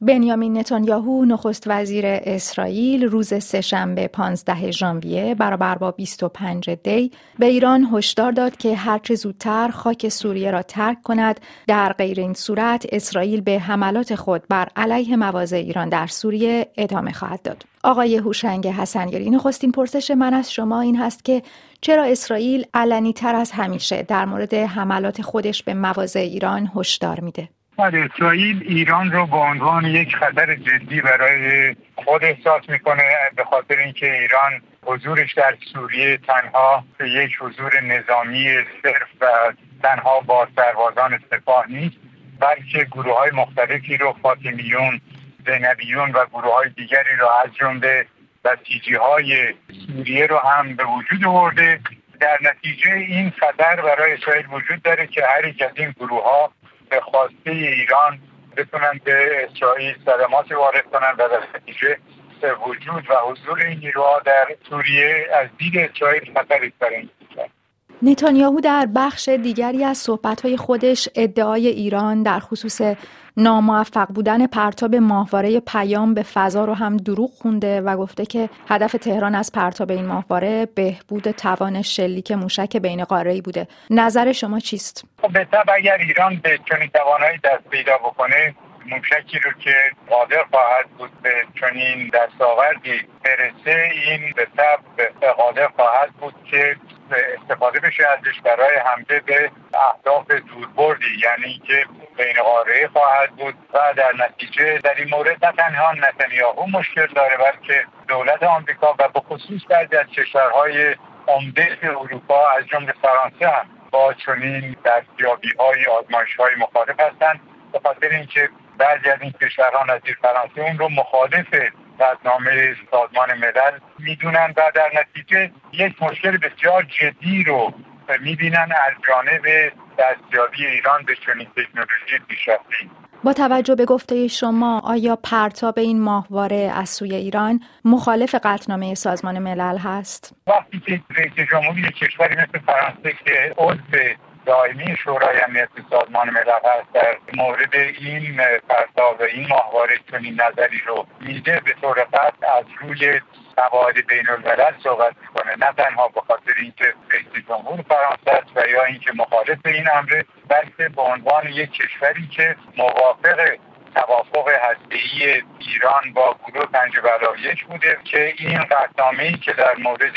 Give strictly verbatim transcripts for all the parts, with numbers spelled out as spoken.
بنیامین نتانیاهو نخست وزیر اسرائیل روز سه‌شنبه پانزدهم ژانویه برابر با بیست و پنجم دی به ایران هشدار داد که هرچه زودتر خاک سوریه را ترک کند، در غیر این صورت اسرائیل به حملات خود بر علیه مواضع ایران در سوریه ادامه خواهد داد. آقای هوشنگ حسنگری، نخستین پرسش من از شما این هست که چرا اسرائیل علنی تر از همیشه در مورد حملات خودش به مواضع ایران هشدار میده؟ اسرائیل ایران رو به عنوان یک خطر جدی برای خود احساس میکنه، به خاطر اینکه ایران حضورش در سوریه تنها یک حضور نظامی صرف و تنها با سربازان سپاه نیست، بلکه گروه های مختلفی رو، فاطمیون، زینبیون و گروه های دیگری رو از جمله بسیجی های سوریه رو هم به وجود آورده. در نتیجه این خطر برای اسرائیل وجود داره که هر یک از این گروه ها به خواسته ایران بتونن به اسرائیل صدمات وارد کنن و در نتیجه وجود و حضور این نیروها در سوریه از دید اسرائیل خطری برای این کشور. نتانیاهو در بخش دیگری از صحبت‌های خودش ادعای ایران در خصوص ناموفق بودن پرتاب ماهواره پیام به فضا رو هم دروغ خونده و گفته که هدف تهران از پرتاب این ماهواره بهبود توان شلیک موشک بین قاره‌ای بوده. نظر شما چیست؟ به طبع اگر ایران به چنین توانایی دست پیدا بکنه، موشکی رو که قادر خواهد بود به چنین دستاوردی برسه، این به طبع قادر خواهد بود که استفاده بشه ازش برای حمله به اهداف دوربردی، یعنی که بین قاره‌ای خواهد بود و در نتیجه در این مورد نه تنها نتانیاهو مشکل داره، بلکه دولت آمریکا و به خصوص بعضی از کشورهای عمده اروپا از جمله فرانسه هم با چنین دستیابی‌های آزمایش‌های مخالف هستند، به خاطر اینکه بعضی از این کشورها نظیر فرانسه اون رو مخالف قطعنامه سازمان ملل میدونن و در نتیجه یک مشکل بسیار جدی رو میبینن از جانب دستیابی ایران به چنین تکنولوژی پیشرفته. با توجه به گفته شما، آیا پرتاب این ماهواره از سوی ایران مخالف قطعنامه سازمان ملل هست؟ وقتی که رئیس جمهوری کشوری مثل فرانسه که عضو دائمی شورای امنیت سازمان ملل هست در مورد این پرتاب این ماهواره چنین نظری رو میده، به طور قطع از روی قواعد بین الملل صحبت میکنه، نه تنها به خاطر اینکه رئیس جمهور فرانسه است و یا اینکه مخالف این امره، بلکه به عنوان یک کشوری که موافق توافق هسته‌ای ایران با گروه پنج بلا یک بوده که این قطعنامه‌ای که در مورد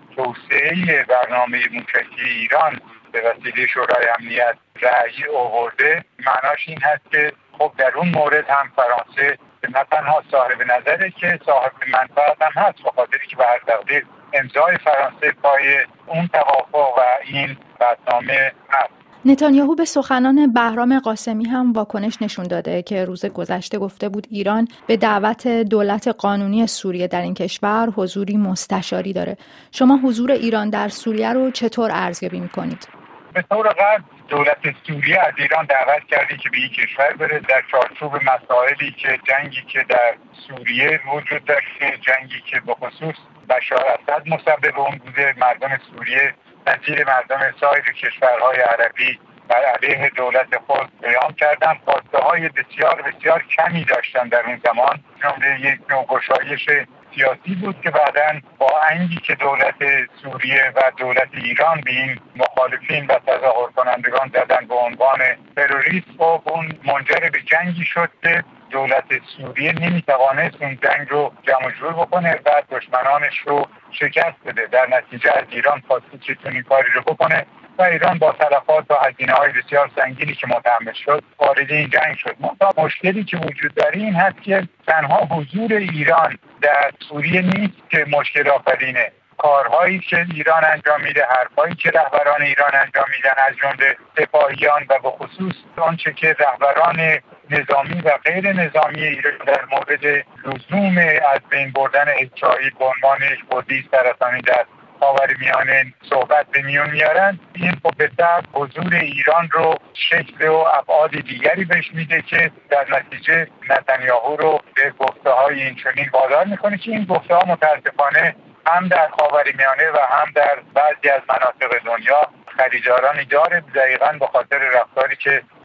توسعه برنامه موشکی ایران به وسیله شورای امنیت رأی آورده، معناش این هست که خب در اون مورد هم فرانسه نه تنها صاحب نظره که صاحب منفعت هم هست، به خاطری که به هر تقدیر امضای فرانسه پای اون توافق و این قطعنامه هست. نتانیاهو به سخنان بهرام قاسمی هم واکنش نشون داده که روز گذشته گفته بود ایران به دعوت دولت قانونی سوریه در این کشور حضوری مستشاری داره. شما حضور ایران در سوریه رو چطور ارزیابی می‌کنید؟ به طور قطع دولت سوریه از ایران دعوت کرده که به این کشور بره در چارچوب مسائلی که جنگی که در سوریه وجود داشته، جنگی که به خصوص بشار اسد مسبب اون بوده، مردم سوریه نظیر مردم سایر کشورهای عربی بر علیه دولت خود قیام کردن، خواسته های بسیار بسیار کمی داشتن در اون زمان، جمله یک نوع گشایش سیاسی بود که بعداً با انگی که دولت سوریه و دولت ایران به این مخالفین و تظاهر کنندگان زدن به عنوان تروریست، و اون منجر به جنگی شد که دولت سوریه نمیتوانست اون جنگ رو جمع جور بکنه و دشمنانش رو شکست بده. در نتیجه از ایران خواسته که چنین کاری رو بکنه و ایران با تلفات و هزینه‌های بسیار سنگینی که متحمل شد وارد این جنگ شد. منتها مشکلی که وجود داره این هست که تنها حضور ایران در سوریه نیست که مشکل آفرینه. کارهایی که ایران انجام میده، حرفایی که رهبران ایران انجام میدن از جمله سپاهیان و به خصوص آنچه که رهبران نظامی و غیر نظامی ایران در مورد لزوم از بین بردن اسرائیل به عنوان یک بازی سرطانی در خاورمیانه صحبت به میون میارن، این خب به طبع حضور ایران رو شکل و ابعاد دیگری بهش میده که در نتیجه نتانیاهو رو به گفته‌های این چنین وادار میکنه که این گفته‌ها متاسفانه هم در خاورمیانه و هم در بعضی از مناطق دنیا خریدارانی داره، دقیقاً به خاطر رفتاری که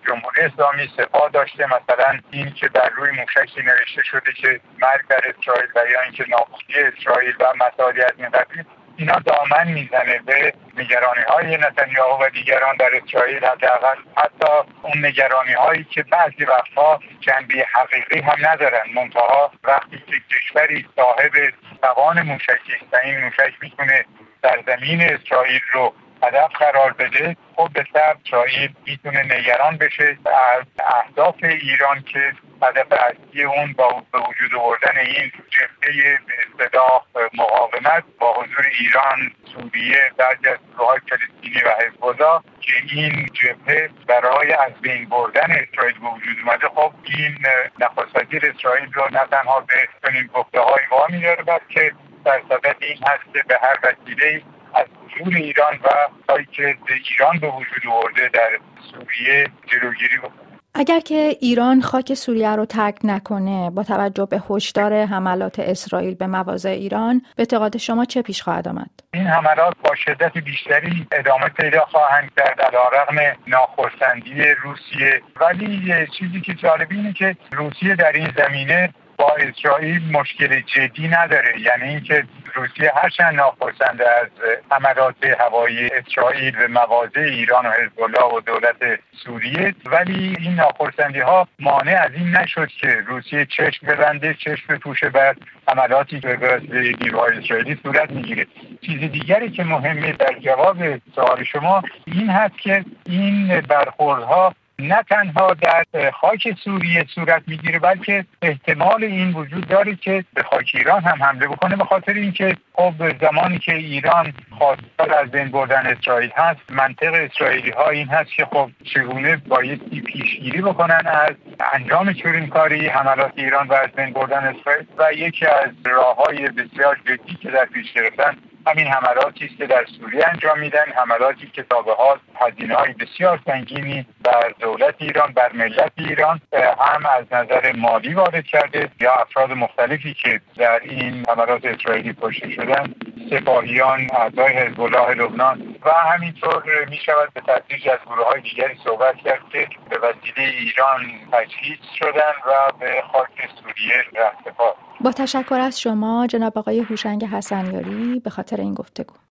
جمهوری اسلامی سپاه داشته، مثلا این که بر روی موشکی نوشته شده که مرگ بر اسرائیل و یا اینکه نابودی اسرائیل و مسائلی از این قبیل، اینا دامن میزنه به نگرانی های نتانیاهو و دیگران در اسرائیل، حداقل حتی اون نگرانی هایی که بعضی وقتها جنبه حقیقی هم ندارن. منتها وقتی که کشوری صاحب توان موشکی است و این موشک میتونه سرزمین اسرائیل رو هدف قرار بده، خب به طبع اسرائیل میتونه نگران بشه از اهداف ایران که هدف اصلی اون با به وجود آوردن این جبهه به اصطلاح مقاومت با حضور ایران، سوریه، بعضی از گروه‌های فلسطینی و حزب الله که این جبهه برای از بین بردن اسرائیل به وجود اومده. خب این نخست وزیر اسرائیل رو نه تنها به چنین گفته‌هایی وامی داره، بلکه در صدد این هست که به هر وسیله‌ای از حضور ایران و کاری که ایران به وجود آورده در سوریه جلوگیری بکنه. اگر که ایران خاک سوریه رو ترک نکنه، با توجه به هشدار حملات اسرائیل به مواضع ایران، به اعتقاد شما چه پیش خواهد آمد؟ این حملات با شدت بیشتری ادامه پیدا خواهند کرد علیرغم ناخرسندی روسیه. ولی چیزی که جالب اینه که روسیه در این زمینه با اسرائیل مشکل جدی نداره، یعنی اینکه روسیه هرچند ناخرسنده از حملات هوایی اسرائیل به مواضع ایران و حزب الله و دولت سوریه، ولی این ناخرسندی ها مانع از این نشد که روسیه چشم ببنده، چشم بپوشه بر حملاتی که به نیروهای اسرائیلی صورت میگیره. چیز دیگری که مهمه در جواب سوال شما این هست که این برخوردها نه تنها در خاک سوریه صورت میگیره، بلکه احتمال این وجود داره که به خاک ایران هم حمله بکنه، به خاطر اینکه خب زمانی که ایران خواستار از بین بردن اسرائیل هست، منطق اسرائیلی ها این هست که خب چگونه بایستی پیشگیری بکنن از انجام چنین کاری، حملات ایران و از بین بردن اسرائیل. و یکی از راههای بسیار جدی که در پیش گرفتن همین حملاتی است که در سوریه انجام میدن، حملاتی که تا به حال هزینه‌های بسیار سنگینی بر دولت ایران، بر ملت ایران هم از نظر مالی وارد کرده، یا افراد مختلفی که در این حملات اسرائیلی کشته شدن، سپاهیان، اعضای حزب الله لبنان و همینطور می شود به تدریج از گروه‌های دیگری صحبت کرد که به وسیله ایران تجهیز شدن و به خاک سوریه رهسپار. با تشکر از شما جناب آقای هوشنگ حسنیاری به خاطر این گفتگو.